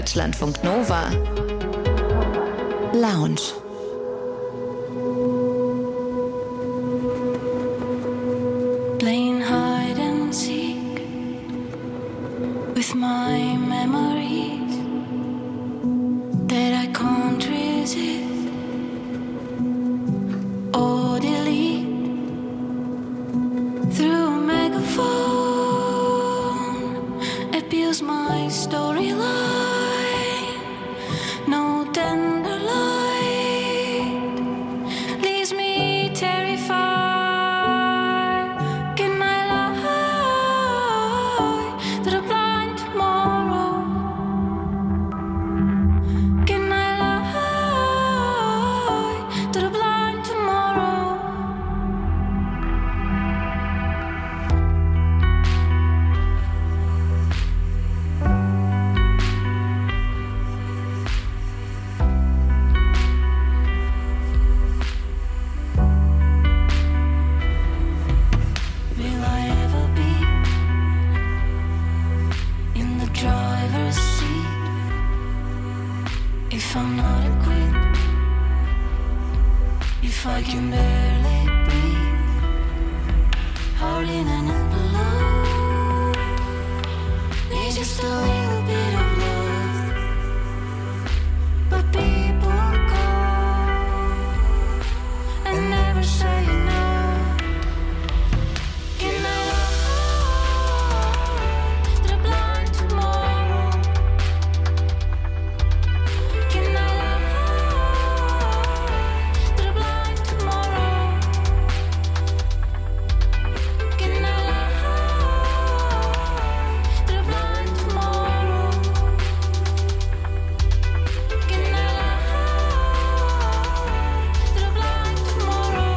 Deutschlandfunk Nova Lounge. Playing hide and seek with my memories that I can't resist or delete through a megaphone. Abuse my storyline. No tender light leaves me terrified. Can I lie to the blind tomorrow? Can I lie to the blind tomorrow? Will I ever be in the driver's seat if I'm not equipped? If I can barely breathe, heart in an envelope, need just a little bit of love. But people call and never say enough. Can I lie to the blind tomorrow? Can I lie to the blind tomorrow? Can I lie to the blind tomorrow? Can I lie to the blind tomorrow?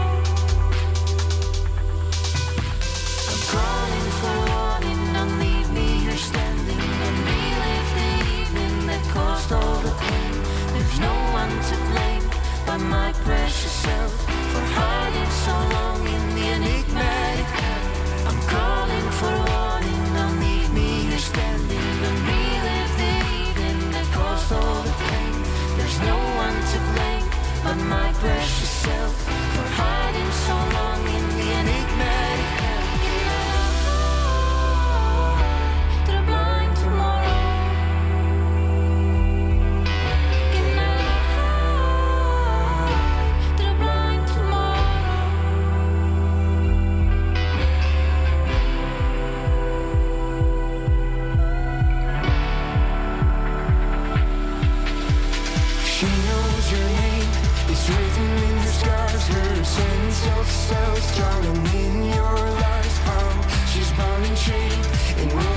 I'm calling for warning, don't leave me here standing. Don't relive the evening that caused all the pain. There's no one to blame but my precious self for hiding so long in the enigmatic hand. I'm calling for warning, don't leave me here standing. Don't relive the evening that caused all the pain. There's no one to blame but my precious self for hiding so long in the enigmatic hand. Can I lie to the blind tomorrow? Can I lie to the blind tomorrow? She knows your name, it's written in the stars. Her sense of self drowning in your lies. How she's bound and chained in